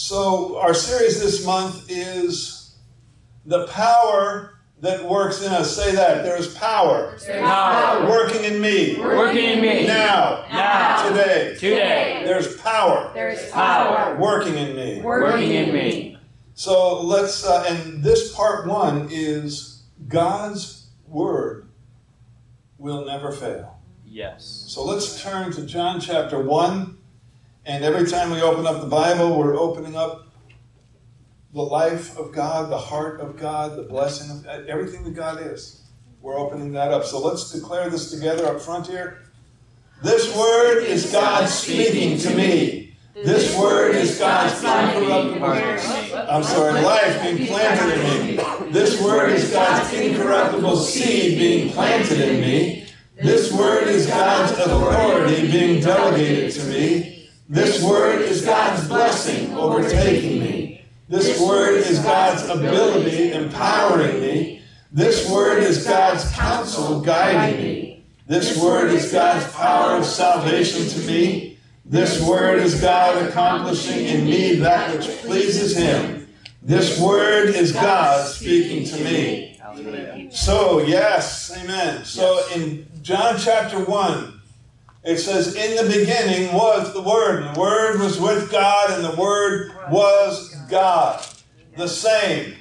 So our series this month is the power that works in us. Say that. There's power. There's power. Working in me. Working in me. Now. Today. There's power. There's power. Working in me. Working in me. So let's, and this part one is God's word will never fail. Yes. So let's turn to John chapter 1. And every time we open up the Bible, we're opening up the life of God, the heart of God, the blessing of everything that God is. We're opening that up. So let's declare this together up front here. This word is God speaking to me. This word is God's incorruptible life being planted in me. This word is God's incorruptible seed being planted in me. This word is God's authority being delegated to me. This word is God's blessing overtaking me. This word is God's ability empowering me. This word is God's counsel guiding me. This word is God's power of salvation to me. This word is God accomplishing in me that which pleases Him. This word is God speaking to me. So, yes, amen. So in John chapter 1, it says, in the beginning was the Word, and the Word was with God, and the Word was God. The same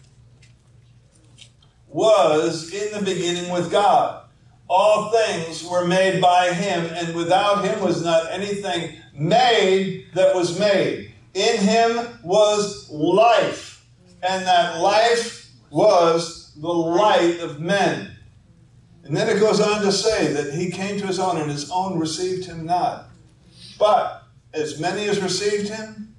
was in the beginning with God. All things were made by Him, and without Him was not anything made that was made. In Him was life, and that life was the light of men. And then it goes on to say that He came to His own, and His own received Him not. But as many as received Him,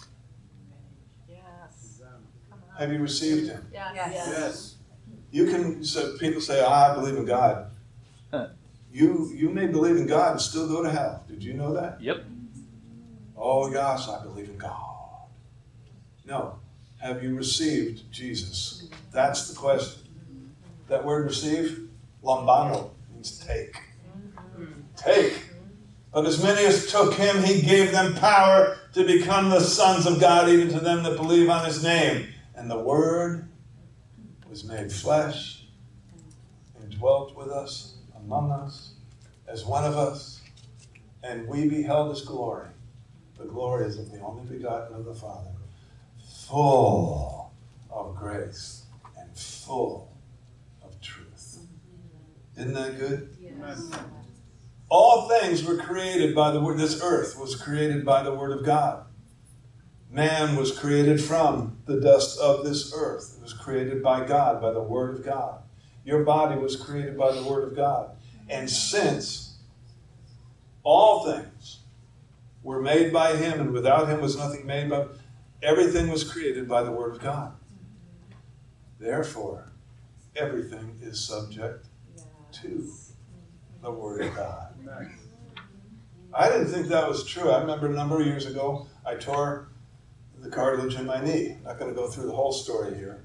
yes. have you received Him? Yes. You can. So people say, I believe in God. You may believe in God and still go to hell. Did you know that? Yep. Oh, yes, I believe in God. No. Have you received Jesus? That's the question. That word receive, lambano, means take. Take. But as many as took Him, He gave them power to become the sons of God, even to them that believe on His name. And the Word was made flesh and dwelt with us, among us, as one of us, and we beheld His glory. The glory is of the only begotten of the Father, full of grace and full of truth. Isn't that good? Yes. All things were created by the Word. This earth was created by the Word of God. Man was created from the dust of this earth. It was created by God, by the Word of God. Your body was created by the Word of God. And since all things were made by Him, and without Him was nothing made by, everything was created by the Word of God. Therefore, everything is subject to the Word of God. I didn't think that was true. I remember a number of years ago, I tore the cartilage in my knee. I'm not going to go through the whole story here.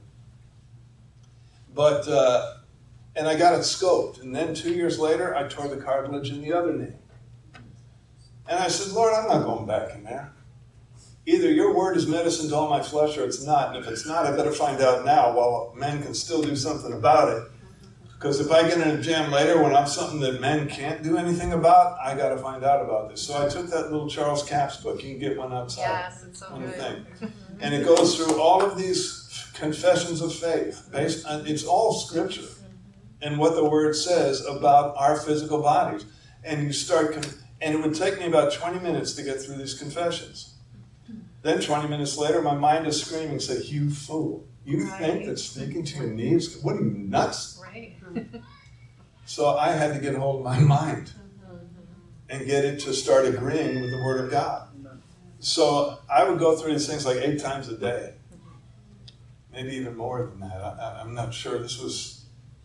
But, and I got it scoped. And then 2 years later, I tore the cartilage in the other knee. And I said, Lord, I'm not going back in there. Either your word is medicine to all my flesh or it's not. And if it's not, I better find out now while men can still do something about it. Because if I get in a jam later when I'm something that men can't do anything about, I got to find out about this. So I took that little Charles Capps book. You can get one outside. Yes, it's so good. Thing. And it goes through all of these confessions of faith. Based on, it's all scripture and what the Word says about our physical bodies. And you start, and it would take me about 20 minutes to get through these confessions. Then 20 minutes later, my mind is screaming, say, you fool. You think that speaking to your knees, what are you, nuts? Right. So I had to get hold of my mind and get it to start agreeing with the Word of God. So I would go through these things like 8 times a day. Maybe even more than that. I'm not sure. This was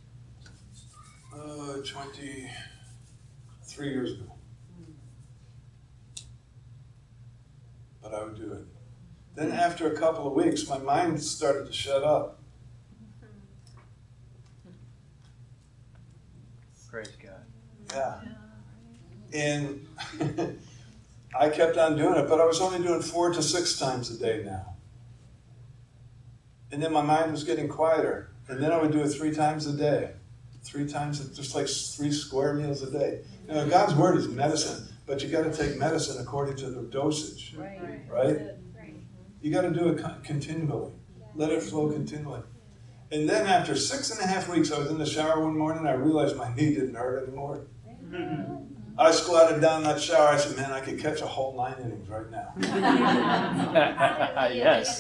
23 years ago. But I would do it. Then after a couple of weeks, my mind started to shut up. Praise God. Yeah. And I kept on doing it, but I was only doing 4 to 6 times a day now. And then my mind was getting quieter. And then I would do it 3 times a day. 3 times, just like 3 square meals a day. You know, God's word is medicine, but you got to take medicine according to the dosage. Right? You got to do it continually. Let it flow continually. And then after 6.5 weeks, I was in the shower one morning, I realized my knee didn't hurt anymore. I squatted down that shower. I said, man, I could catch a whole 9 innings right now. Yes.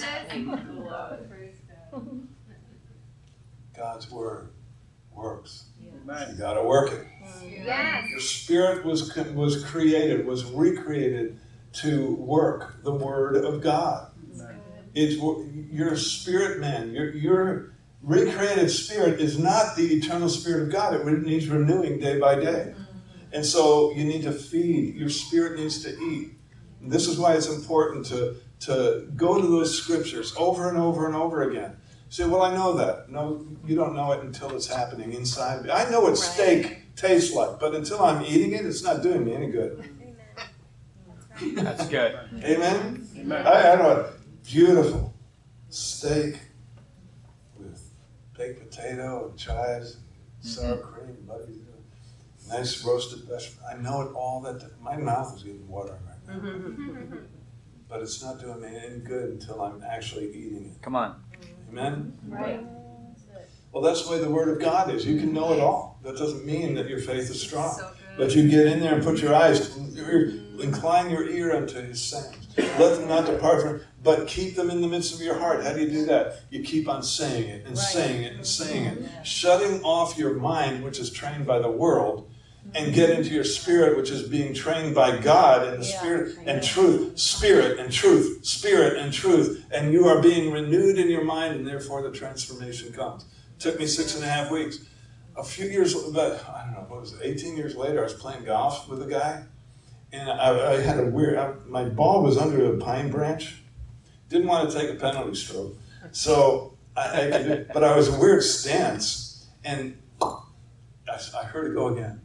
God's word works. Amen. You got to work it. Yes. Your spirit was created, was recreated to work the word of God. It's your spirit, man. Your recreated spirit is not the eternal spirit of God. It needs renewing day by day. And so you need to feed. Your spirit needs to eat. And this is why it's important to go to those scriptures over and over and over again. You say, well, I know that. No, you don't know it until it's happening inside me. I know what steak tastes like, but until I'm eating it, it's not doing me any good. That's good. Amen? Amen. I know a beautiful steak with baked potato and chives, sour cream, buddy. Nice roasted vegetable. I know it all that. My mouth is getting watering right now. But it's not doing me any good until I'm actually eating it. Come on. Amen? Right. Well, that's the way the Word of God is. You can know it all. That doesn't mean that your faith is strong. So good. But you get in there and put your eyes, incline your ear unto His sayings. Let them not depart from, but keep them in the midst of your heart. How do you do that? You keep on saying it and saying it and saying it. Shutting off your mind, which is trained by the world, and get into your spirit, which is being trained by God in the spirit and truth, spirit and truth, spirit and truth. And you are being renewed in your mind, and therefore the transformation comes. It took me 6.5 weeks. A few years, about, I don't know, what was it, 18 years later, I was playing golf with a guy, and I had a weird, my ball was under a pine branch. Didn't want to take a penalty stroke. So, but I was in a weird stance, and I heard it go again.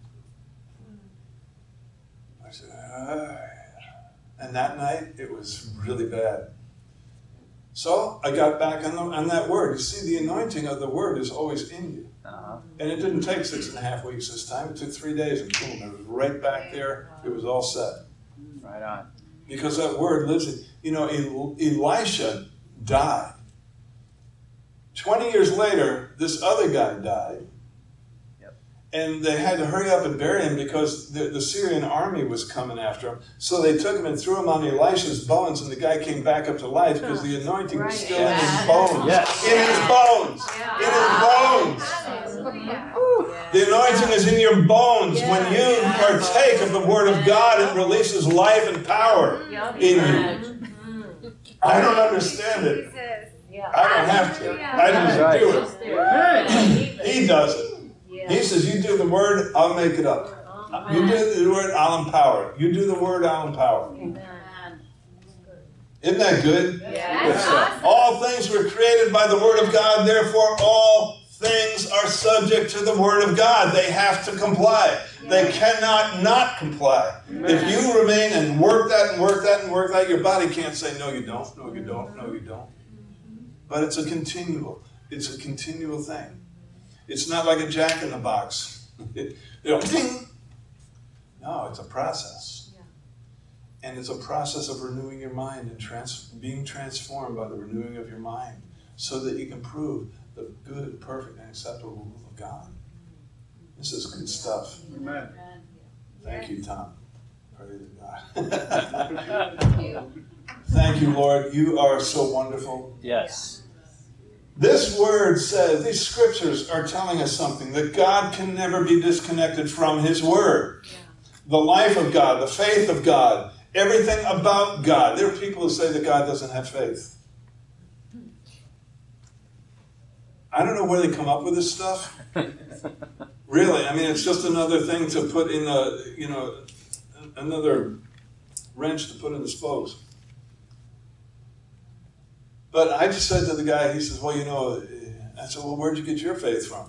I said, and that night, it was really bad. So I got back on that word. You see, the anointing of the word is always in you. And it didn't take 6.5 weeks this time. It took 3 days, and boom, it was right back there. It was all set. Right on. Because that word lives in. You know, Elisha died. 20 years later, this other guy died. And they had to hurry up and bury him because the Syrian army was coming after him. So they took him and threw him on Elisha's bones, and the guy came back up to life because the anointing was still in his bones. Yes. In his bones. In his bones. The anointing is in your bones. When you partake of the Word of God, it releases life and power in you. I don't understand it. I don't have to. I just do it. He does it. He says, you do the word, I'll make it up. You do the word, I'll empower. You do the word, I'll empower. Isn't that good? Yes. All things were created by the word of God, therefore all things are subject to the word of God. They have to comply. They cannot not comply. If you remain and work that and work that and work that, your body can't say, no, you don't, no, you don't, no, you don't. But it's a continual thing. It's not like a jack in the box. Ding. No, it's a process. And it's a process of renewing your mind and being transformed by the renewing of your mind so that you can prove the good, perfect, and acceptable will of God. This is good stuff. Amen. Thank you, Tom. Praise God. Thank you, Lord. You are so wonderful. Yes. This word says, these scriptures are telling us something, that God can never be disconnected from His word. The life of God, the faith of God, everything about God. There are people who say that God doesn't have faith. I don't know where they come up with this stuff. Really, I mean, it's just another thing to put in another wrench to put in the spokes. But I just said to the guy, he says, well, I said, well, where'd you get your faith from?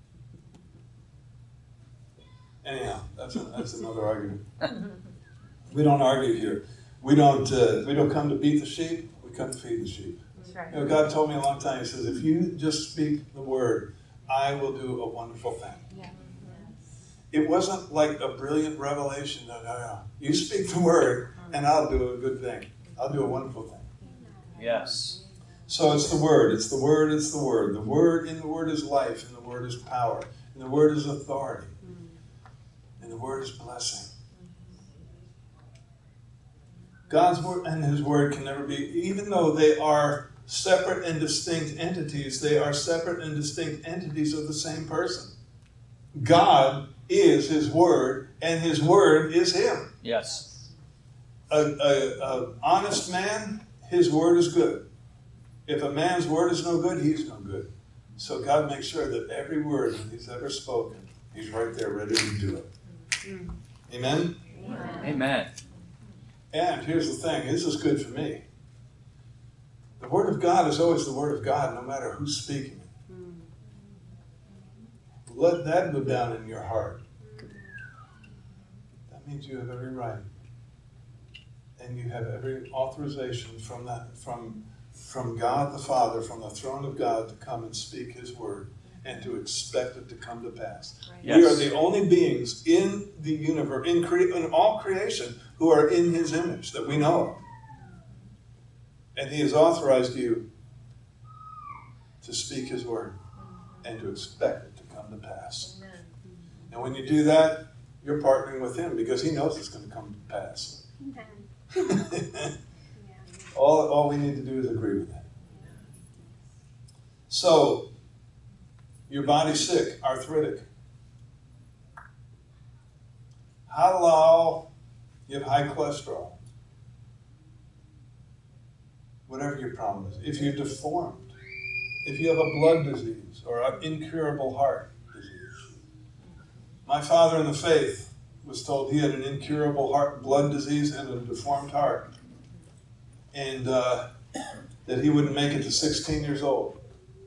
Anyhow, that's another argument. We don't argue here. We don't come to beat the sheep. We come to feed the sheep. That's right. You know, God told me a long time. He says, if you just speak the word, I will do a wonderful thing. Yeah. It wasn't like a brilliant revelation. No. You speak the word, and I'll do a good thing. I'll do a wonderful thing. Yes. So it's the word. It's the word. It's the word. The word in the word is life, and the word is power, and the word is authority, and the word is blessing. God's word and his word can never be, even though they are separate and distinct entities, they are separate and distinct entities of the same person. God is his word, and his word is him. Yes. A honest man, his word is good. If a man's word is no good, he's no good. So God makes sure that every word that he's ever spoken, he's right there ready to do it. Amen? Amen. And here's the thing, this is good for me. The word of God is always the word of God, no matter who's speaking it. Let that go down in your heart. That means you have every right. And you have every authorization from God the Father, from the throne of God, to come and speak his word and to expect it to come to pass. Yes. We are the only beings in the universe, in all creation, who are in his image that we know of. And he has authorized you to speak his word and to expect it to come to pass. And when you do that, you're partnering with him because he knows it's going to come to pass. All we need to do is agree with that. So, your body's sick, arthritic. Hello, you have high cholesterol. Whatever your problem is. If you're deformed, if you have a blood disease or an incurable heart disease. My father in the faith was told he had an incurable blood disease and a deformed heart. And that he wouldn't make it to 16 years old.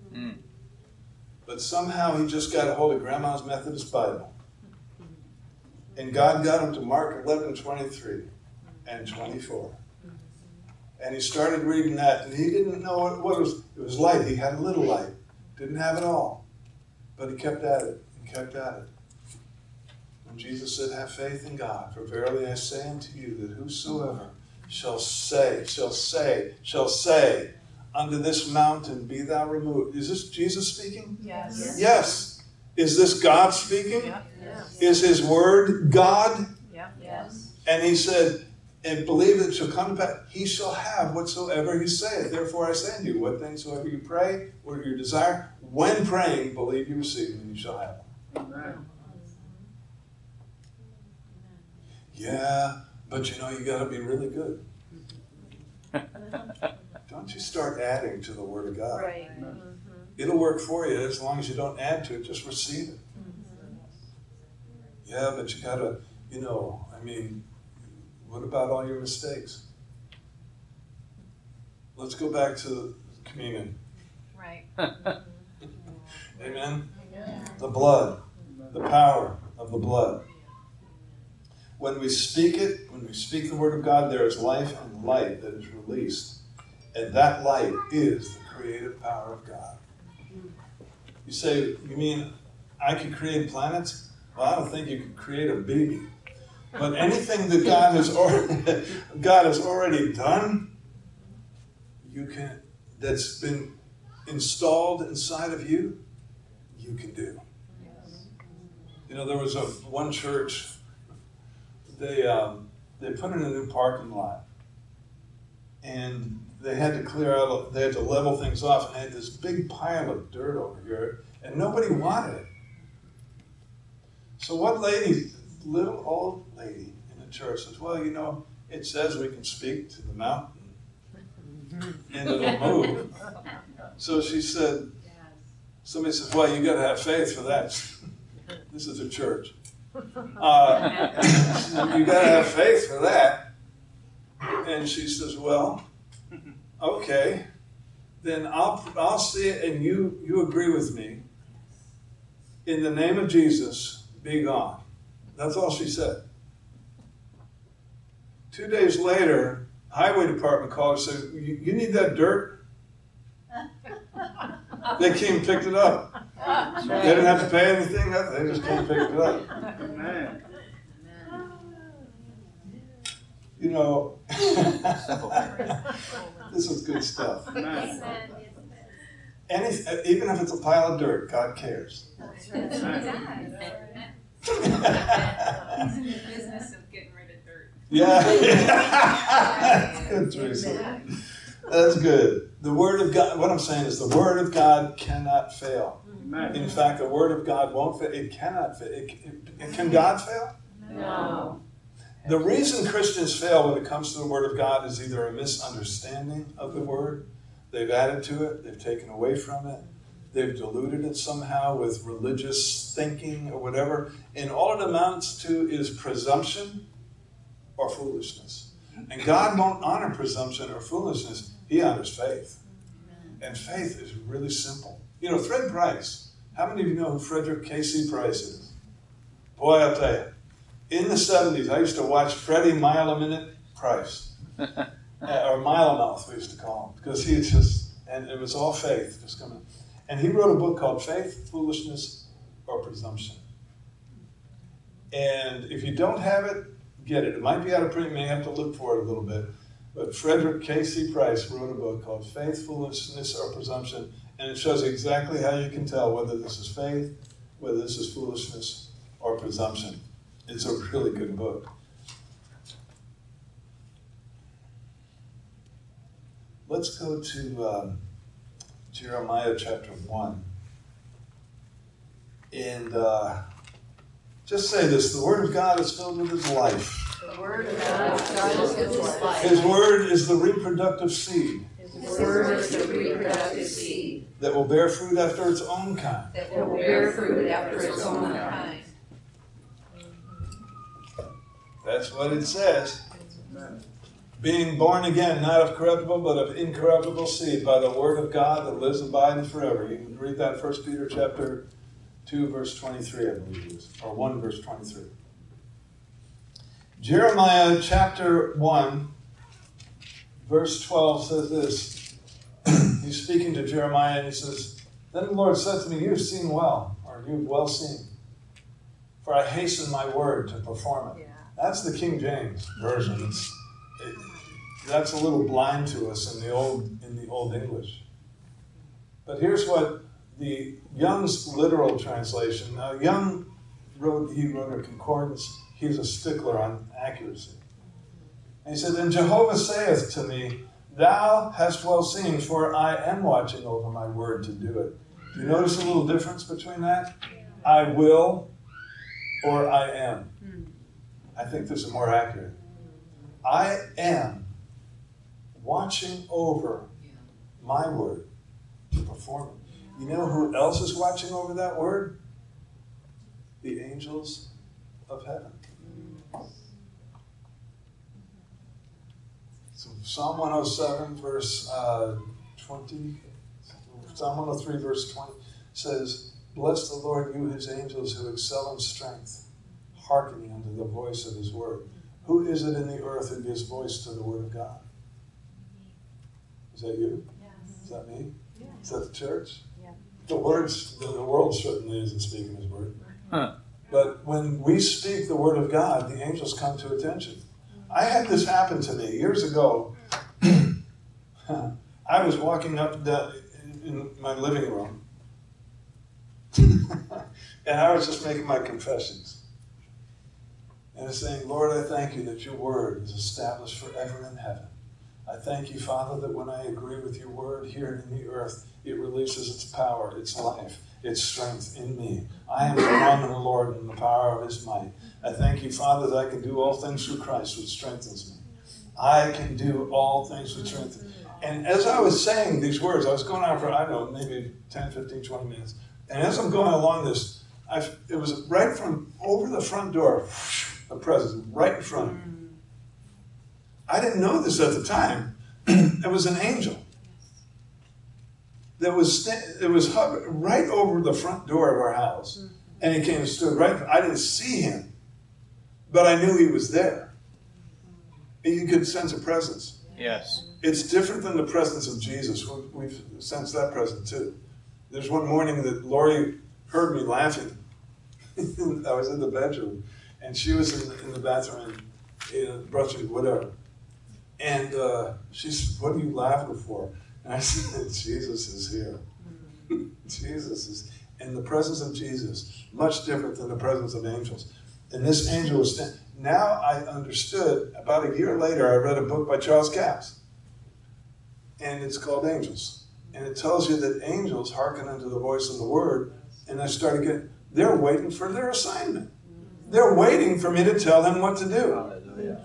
But somehow he just got a hold of Grandma's Methodist Bible. And God got him to Mark 11:23 and 24. And he started reading that, and he didn't know what it was. It was light. He had a little light. Didn't have it all. But he kept at it and kept at it. When Jesus said, have faith in God, for verily I say unto you that whosoever shall say unto this mountain, be thou removed. Is this Jesus speaking? Yes. Yes. Is this God speaking? Yeah. Is his word God? Yeah. Yes. And he said, and believe that it shall come to pass, he shall have whatsoever he saith. Therefore I say unto you, what things soever you pray, or you desire, when praying, believe you receive them, and you shall have them. Amen. Yeah, but you know, you got to be really good. Don't you start adding to the Word of God. Right. It'll work for you as long as you don't add to it, just receive it. Yeah, but you got to, what about all your mistakes? Let's go back to communion. Right. Amen? The blood, the power of the blood. When we speak it, when we speak the word of God, there is life and light that is released. And that light is the creative power of God. You say, you mean I could create planets? Well, I don't think you could create a baby. But anything that God has already done, that's been installed inside of you, you can do. There was one church. They put in a new parking lot, and they had to level things off, and they had this big pile of dirt over here, and nobody wanted it. So one little old lady in the church says, well, it says we can speak to the mountain, and it'll move. So she said, somebody says, well, you got to have faith for that. This is a church. You got to have faith for that. And she says, well, okay, then I'll see it, and you agree with me. In the name of Jesus, be gone. That's all she said. 2 days later, highway department called and said, you need that dirt? They came and picked it up. They didn't have to pay anything, nothing. They just came and picked it up. Amen. You know, Simple. this is good stuff. Amen. Even if it's a pile of dirt, God cares. He Amen. does. He's in the business of getting rid of dirt. Yeah. That's good, Teresa. That's good. The Word of God, what I'm saying is the Word of God cannot fail. Amen. In fact, the Word of God won't fail. It cannot fail. Can God fail? No. The reason Christians fail when it comes to the Word of God is either a misunderstanding of the Word, they've added to it, they've taken away from it, they've diluted it somehow with religious thinking or whatever, and all it amounts to is presumption or foolishness. And God won't honor presumption or foolishness, He honors faith. And faith is really simple. You know, Fred Price, how many of you know who Frederick K.C. Price is? Boy, I'll tell you. In the 70s, I used to watch Freddie Mile a Minute Price. Or Mile a Mouth, we used to call him. Because he just, and it was all faith just coming. And he wrote a book called Faith, Foolishness, or Presumption. And if you don't have it, get it. It might be out of print, you may have to look for it a little bit. But Frederick K.C. Price wrote a book called Faith, Foolishness, or Presumption. And it shows exactly how you can tell whether this is faith, whether this is foolishness, or presumption. It's a really good book. Let's go to Jeremiah chapter 1. And just say this, the Word of God is filled with His life. The Word of God is His life. His Word is the reproductive seed His Word is the reproductive seed that will bear fruit after its own kind. that will bear fruit after its own kind. That's what it says. Being born again, not of corruptible, but of incorruptible seed, by the Word of God that lives abiding forever. You can read that 1 Peter chapter 2, verse 23, I believe it is, or 1, verse 23. Jeremiah chapter 1, verse 12 says this. He's speaking to Jeremiah and he says, Then the Lord said to me, You have seen well, or you have well seen, for I hasten my word to perform it. That's the King James Version. That's a little blind to us in the old English. But here's what the Young's literal translation. Now, Young wrote a concordance. He's a stickler on accuracy. And he said, Then Jehovah saith to me, Thou hast well seen, for I am watching over my word to do it. Do you notice a little difference between that? I will or I am. I think this is more accurate. I am watching over my word to perform it. You know who else is watching over that word? The angels of heaven. So Psalm 107, verse 20, Psalm 103, verse 20 says, Bless the Lord, you his angels who excel in strength, hearkening unto the voice of his word. Who is it in the earth who gives voice to the word of God? Is that you? Yes. Is that me? Yes. Is that the church? Yeah. The world certainly isn't speaking his word. Huh. But when we speak the word of God, the angels come to attention. I had this happen to me years ago. I was walking up in my living room, and I was just making my confessions. And it's saying, Lord, I thank you that your word is established forever in heaven. I thank you, Father, that when I agree with your word here in the earth, it releases its power, its life, its strength in me. I am strong in the Lord and the power of his might. I thank you, Father, that I can do all things through Christ, which strengthens me. I can do all things which strengthen me. And as I was saying these words, I was going on for, I don't know, maybe 10, 15, 20 minutes. And as I'm going along this, it was right from over the front door, the presence, right in front. I didn't know this at the time. It was an angel. It was hovering right over the front door of our house. And he came and stood right. I didn't see him, but I knew he was there. You could sense a presence. Yes. It's different than the presence of Jesus. We've sensed that presence too. There's one morning that Lori heard me laughing. I was in the bedroom, and she was in the bathroom, brushing, whatever. And she said, "What are you laughing for?" And I said, "Jesus is here." Jesus is, and the presence of Jesus, much different than the presence of angels. And this angel was standing. Now I understood, about a year later, I read a book by Charles Capps. And it's called Angels. And it tells you that angels hearken unto the voice of the word. And I started getting, they're waiting for their assignment. They're waiting for me to tell them what to do. Hallelujah.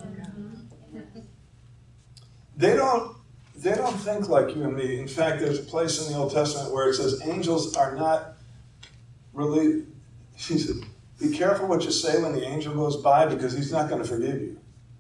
They don't think like you and me. In fact, there's a place in the Old Testament where it says angels are not really, he said, be careful what you say when the angel goes by, because he's not going to forgive you.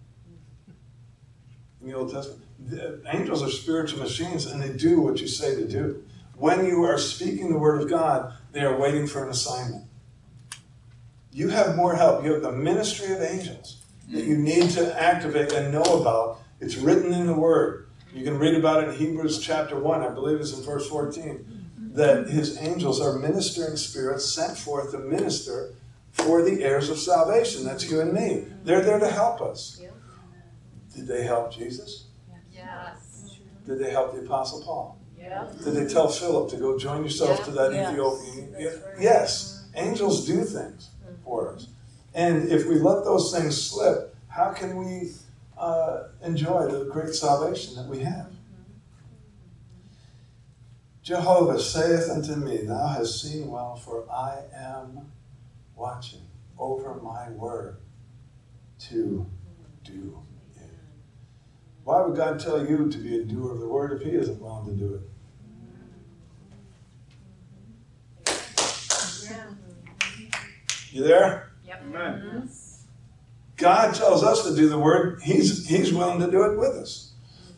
In the Old Testament. The angels are spiritual machines, and they do what you say to do. When you are speaking the word of God, they are waiting for an assignment. You have more help. You have the ministry of angels that you need to activate and know about. It's written in the word. You can read about it in Hebrews chapter 1, I believe it's in verse 14, that his angels are ministering spirits sent forth to minister for the heirs of salvation. That's you and me. They're there to help us. Did they help Jesus? Yes. Did they help the Apostle Paul? Yeah. Did they tell Philip to go join yourself to that Ethiopian? Yes. Angels do things for us. And if we let those things slip, how can we enjoy the great salvation that we have? Jehovah saith unto me, Thou hast seen well, for I am watching over my word to do it. Why would God tell you to be a doer of the word if he isn't willing to do it? You there? Yep. Amen. God tells us to do the word. He's willing to do it with us.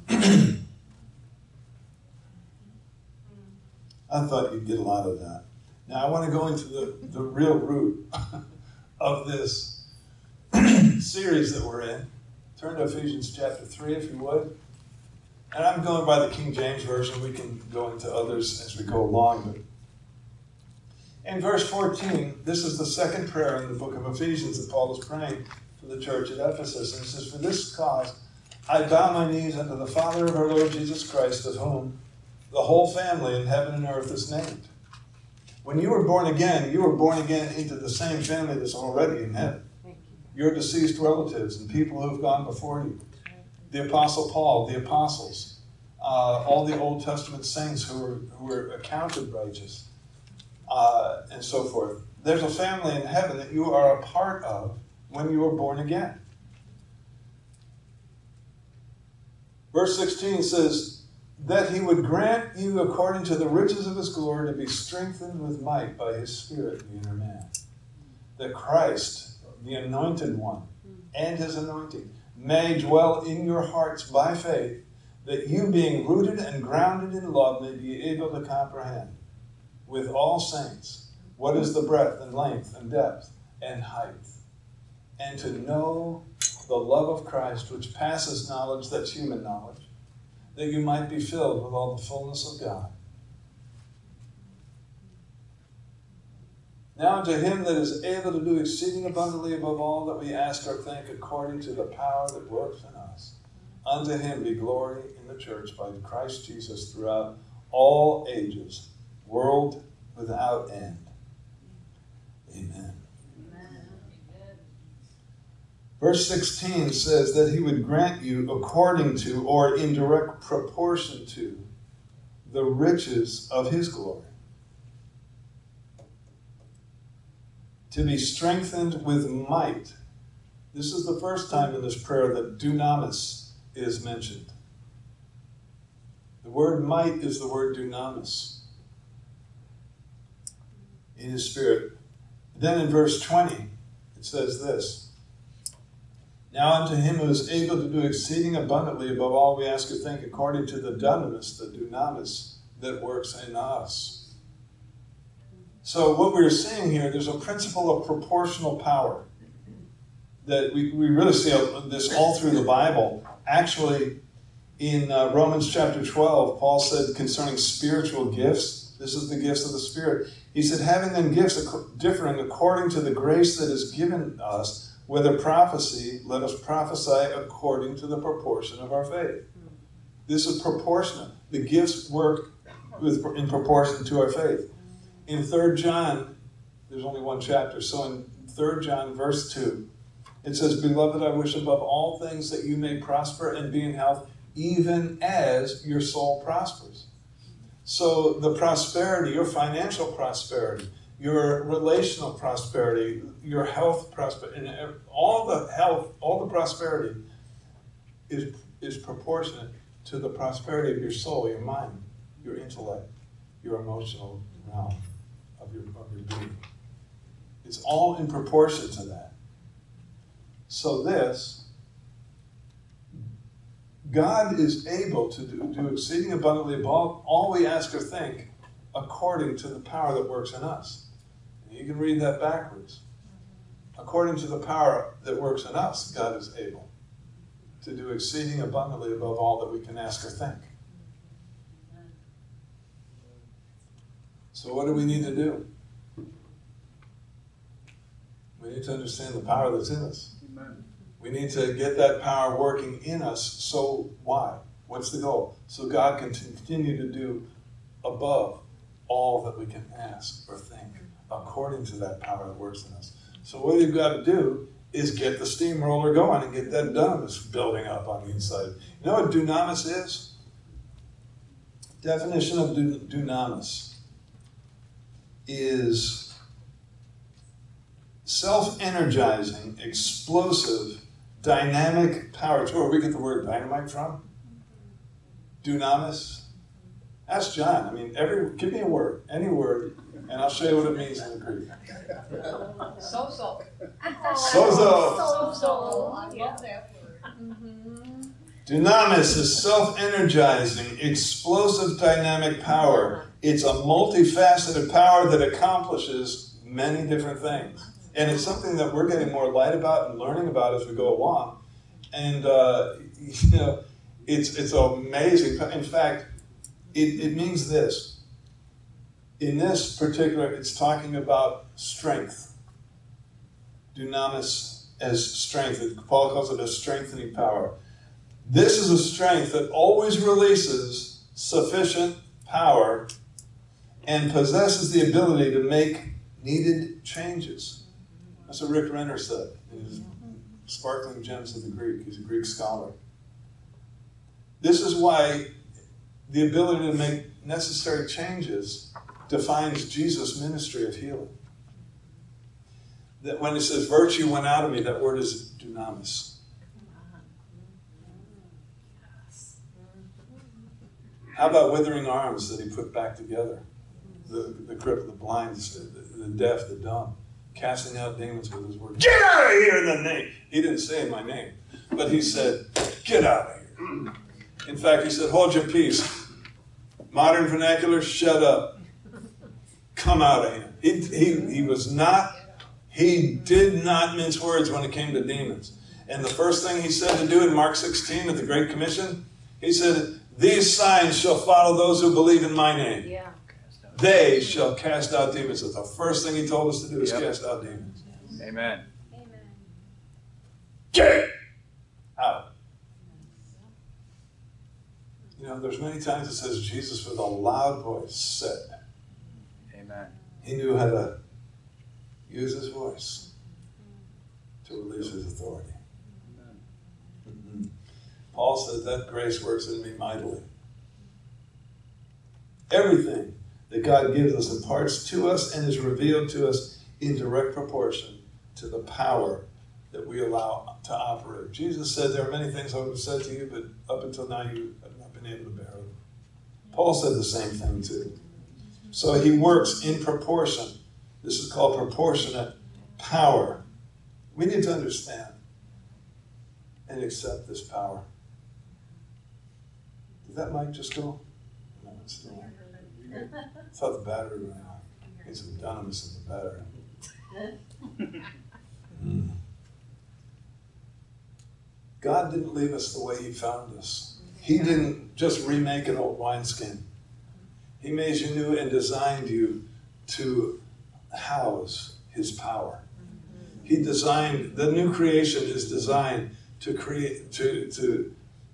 I thought you'd get a lot of that. Now I want to go into the real root of this series that we're in. Turn to Ephesians chapter 3 if you would. And I'm going by the King James Version. We can go into others as we go along. But in verse 14, this is the second prayer in the book of Ephesians that Paul is praying for the church at Ephesus. And he says, For this cause I bow my knees unto the Father of our Lord Jesus Christ, of whom the whole family in heaven and earth is named. When you were born again into the same family that's already in heaven. Your deceased relatives and people who have gone before you. The Apostle Paul, the apostles, all the Old Testament saints who were accounted righteous, and so forth. There's a family in heaven that you are a part of when you were born again. Verse 16 says, that he would grant you according to the riches of his glory to be strengthened with might by his Spirit in the inner man. That Christ, the anointed one, and his anointing, may dwell in your hearts by faith, that you being rooted and grounded in love may be able to comprehend with all saints what is the breadth and length and depth and height, and to know the love of Christ which passes knowledge, that's human knowledge, that you might be filled with all the fullness of God. Now to him that is able to do exceeding abundantly above all that we ask or think, according to the power that works in us, unto him be glory in the church by Christ Jesus throughout all ages, world without end. Amen. Verse 16 says that he would grant you according to, or in direct proportion to, the riches of his glory, to be strengthened with might. This is the first time in this prayer that dunamis is mentioned. The word might is the word dunamis, in his spirit. Then in verse 20, it says this, Now unto him who is able to do exceeding abundantly above all we ask or think, according to the dunamis, the dunamis that works in us. So what we're seeing here, there's a principle of proportional power that we really see this all through the Bible. Actually, in Romans chapter 12, Paul said concerning spiritual gifts, this is the gifts of the Spirit. He said, having then gifts differing according to the grace that is given us, whether prophecy, let us prophesy according to the proportion of our faith. This is proportionate. The gifts work in proportion to our faith. In 3 John, there's only one chapter, so in 3 John verse 2, it says, Beloved, I wish above all things that you may prosper and be in health, even as your soul prospers. So the prosperity, your financial prosperity, your relational prosperity, your health prosperity, and all the prosperity is proportionate to the prosperity of your soul, your mind, your intellect, your emotional realm of your being. It's all in proportion to that. So God is able to do exceeding abundantly above all we ask or think, according to the power that works in us. And you can read that backwards. According to the power that works in us, God is able to do exceeding abundantly above all that we can ask or think. So what do we need to do? We need to understand the power that's in us. Amen. We need to get that power working in us. So why? What's the goal? So God can continue to do above all that we can ask or think, according to that power that works in us. So what you've got to do is get the steamroller going and get that dunamis building up on the inside. You know what dunamis is? Definition of dunamis is self-energizing, explosive, dynamic power. It's where we get the word dynamite from. Dunamis. Ask John. I mean, give me a word, any word, and I'll show you what it means in the Greek. So-so. Sozo. I love that word. Dunamis is self-energizing, explosive, dynamic power. It's a multifaceted power that accomplishes many different things. And it's something that we're getting more light about and learning about as we go along. And, it's amazing. In fact, it means this. In this particular, it's talking about strength. Dunamis as strength. Paul calls it a strengthening power. This is a strength that always releases sufficient power and possesses the ability to make needed changes. That's what Rick Renner said in his Sparkling Gems of the Greek. He's a Greek scholar. This is why the ability to make necessary changes defines Jesus' ministry of healing. That when it says virtue went out of me, that word is dunamis. How about withering arms that he put back together? The crippled, the blind, the deaf, the dumb. Casting out demons with his word. Get out of here in the name. He didn't say my name, but he said, get out of here. In fact, he said, hold your peace. Modern vernacular, shut up. Come out of him. He did not mince words when it came to demons. And the first thing he said to do in Mark 16 at the Great Commission, he said, these signs shall follow those who believe in my name. Yeah. They shall cast out demons. So the first thing he told us to do is cast out demons. Amen. Get out. You know, there's many times it says Jesus with a loud voice said. Amen. He knew how to use his voice to release his authority. Mm-hmm. Paul said that grace works in me mightily. Everything that God gives us imparts to us and is revealed to us in direct proportion to the power that we allow to operate. Jesus said, there are many things I would have said to you, but up until now you have not been able to bear them. Paul said the same thing too. So he works in proportion. This is called proportionate power. We need to understand and accept this power. Did that mic just go? No, it's still on. I thought the battery ran out. Need some dunamis in the battery. God didn't leave us the way he found us. He didn't just remake an old wineskin. He made you new and designed you to house his power. He designed, the new creation is designed to create, to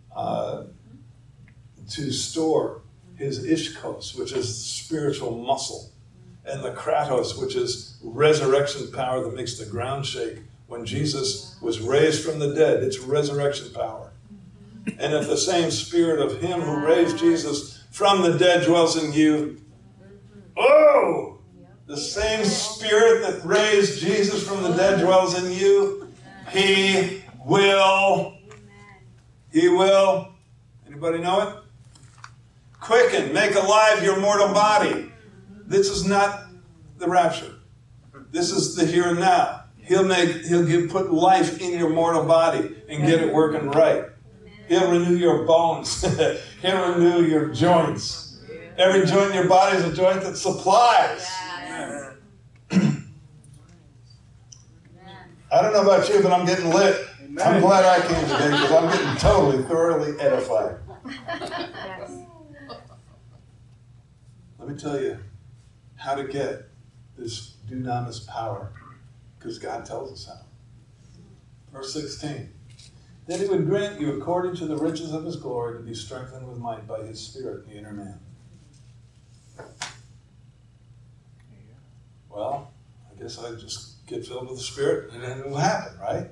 store his ishkos, which is spiritual muscle, and the kratos, which is resurrection power that makes the ground shake. When Jesus was raised from the dead, it's resurrection power. And if the same spirit of him who raised Jesus from the dead dwells in you, oh, the same spirit that raised Jesus from the dead dwells in you, he will, anybody know it? Quicken, make alive your mortal body. This is not the rapture. This is the here and now. He'll put life in your mortal body and get it working right. He'll renew your bones. He'll renew your joints. Every joint in your body is a joint that supplies. I don't know about you, but I'm getting lit. I'm glad I came today because I'm getting totally, thoroughly edified. Let me tell you how to get this dunamis power, because God tells us how. Verse 16. That he would grant you, according to the riches of his glory, to be strengthened with might by his Spirit in the inner man. Well, I guess I just get filled with the Spirit and then it will happen, right?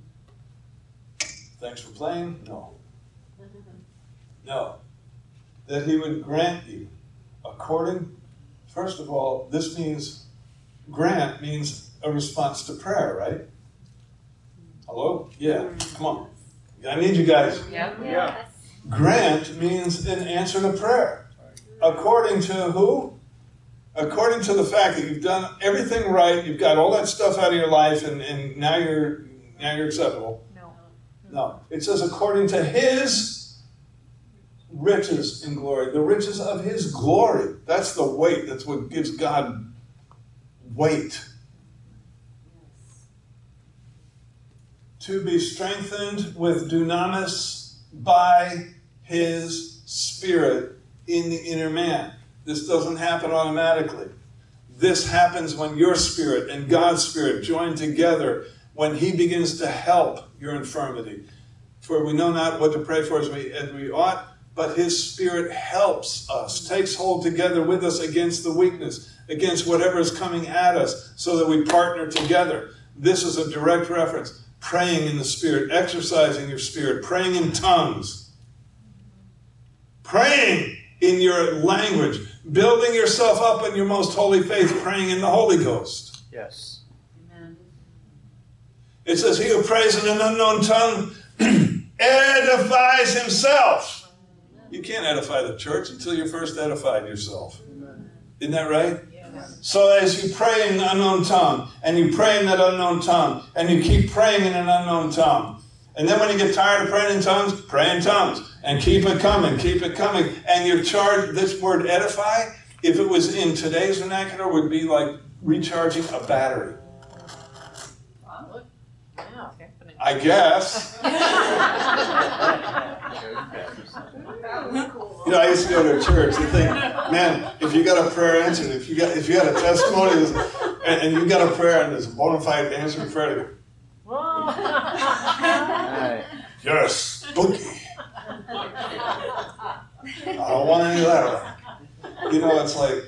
Thanks for playing? No. No. That he would grant you, according, first of all, this means, grant means a response to prayer, right? Hello? Yeah, come on. I need you guys. Yeah. Grant means an answer to prayer. According to who? According to the fact that you've done everything right, you've got all that stuff out of your life, and now you're acceptable. No. It says according to his riches in glory. The riches of his glory. That's the weight. That's what gives God weight. To be strengthened with dunamis by his Spirit in the inner man. This doesn't happen automatically. This happens when your spirit and God's Spirit join together, when he begins to help your infirmity. For we know not what to pray for as we ought, but his Spirit helps us, takes hold together with us against the weakness, against whatever is coming at us, so that we partner together. This is a direct reference. Praying in the Spirit, exercising your spirit, praying in tongues, praying in your language, building yourself up in your most holy faith, praying in the Holy Ghost. Yes. Amen. It says, he who prays in an unknown tongue edifies himself. You can't edify the church until you're first edified yourself. Isn't that right? So as you pray in an unknown tongue, and you pray in that unknown tongue, and you keep praying in an unknown tongue, and then when you get tired of praying in tongues, pray in tongues, and keep it coming, and you're charged. This word edify, if it was in today's vernacular, would be like recharging a battery. I guess. You know, I used to go to a church and think, man, if you got a prayer answered, if you got a testimony and you got a prayer and there's a bona fide answered prayer, you're spooky. I don't want any of that. You know, it's like,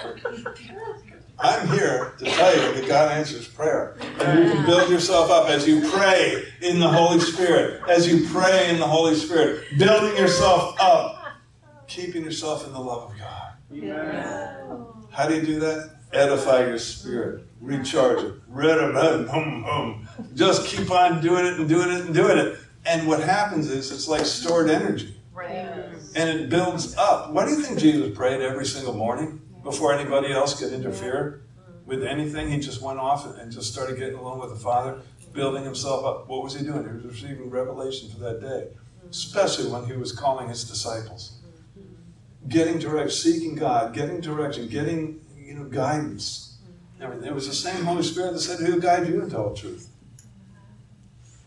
I'm here to tell you that God answers prayer. And you can build yourself up as you pray in the Holy Spirit. As you pray in the Holy Spirit. Building yourself up. Keeping yourself in the love of God. Amen. How do you do that? Edify your spirit. Recharge it. Just keep on doing it and doing it and doing it. And what happens is it's like stored energy. Right. And it builds up. Why do you think Jesus prayed every single morning? Before anybody else could interfere with anything, he just went off and just started getting along with the Father, building himself up. What was he doing? He was receiving revelation for that day, especially when he was calling his disciples. Getting direction, seeking God, getting direction, getting guidance. Everything. It was the same Holy Spirit that said, he'll guide you into all truth.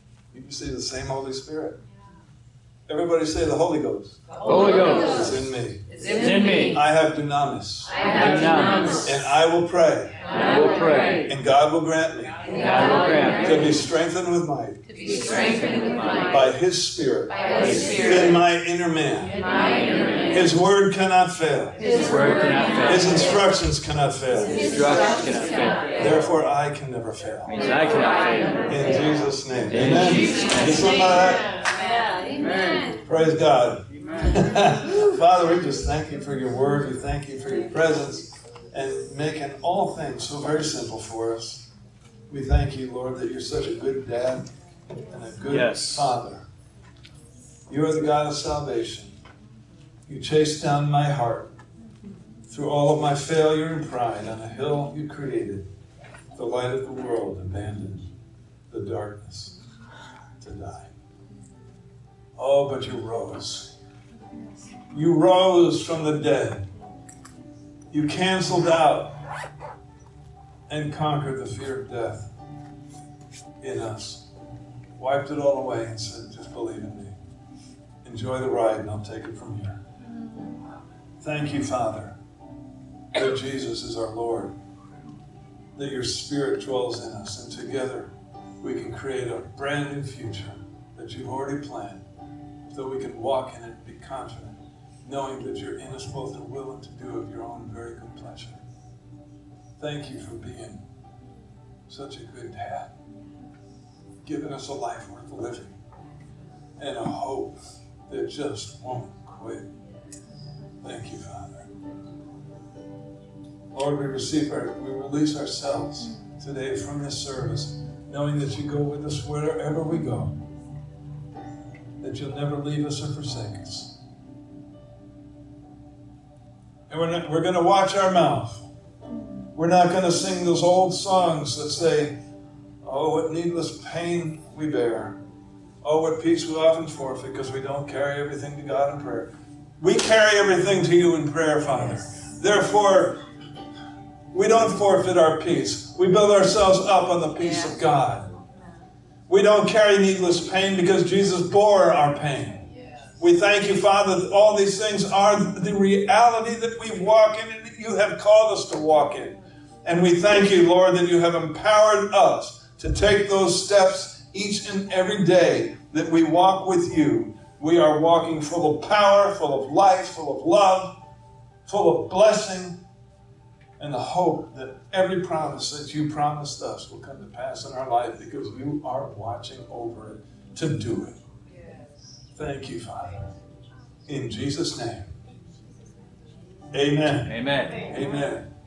You see the same Holy Spirit. Everybody say the Holy Ghost. Holy Ghost Is in me. is in me. I have dunamis. I have dunamis. And I will pray. I will pray. And God will grant me And God will grant to me be strengthened with might To to be strengthened with might by His Spirit by His Spirit in my inner man. in my inner man. His word cannot fail. His word cannot His fail. instructions cannot fail. His instructions cannot fail. Therefore, I can never fail. Means I cannot fail. In Jesus' name. In Amen. Jesus' name. Get somebody. Amen. Praise God. Father, we just thank you for your word. We thank you for your presence and making all things so very simple for us. We thank you, Lord, that you're such a good dad and a good Yes. father. You are the God of salvation. You chased down my heart through all of my failure and pride on a hill you created, the light of the world abandoned the darkness to die. Oh, but you rose. You rose from the dead. You canceled out and conquered the fear of death in us. Wiped it all away and said, just believe in me. Enjoy the ride and I'll take it from here. Thank you, Father, that Jesus is our Lord, that your Spirit dwells in us, and together we can create a brand new future that you've already planned, so we can walk in it and be confident, knowing that you're in us both to will and to do of your own very good pleasure. Thank you for being such a good dad, giving us a life worth living and a hope that just won't quit. Thank you, Father. Lord, we release ourselves today from this service, knowing that you go with us wherever we go, that you'll never leave us or forsake us. And we're going to watch our mouth. We're not going to sing those old songs that say, oh, what needless pain we bear. Oh, what peace we often forfeit because we don't carry everything to God in prayer. We carry everything to you in prayer, Father. Therefore, we don't forfeit our peace. We build ourselves up on the peace of God. We don't carry needless pain because Jesus bore our pain. We thank you, Father, that all these things are the reality that we walk in and that you have called us to walk in. And we thank you, Lord, that you have empowered us to take those steps each and every day that we walk with you. We are walking full of power, full of life, full of love, full of blessing, and the hope that every promise that you promised us will come to pass in our life because you are watching over it to do it. Thank you, Father. In Jesus' name. Amen. Amen. Amen.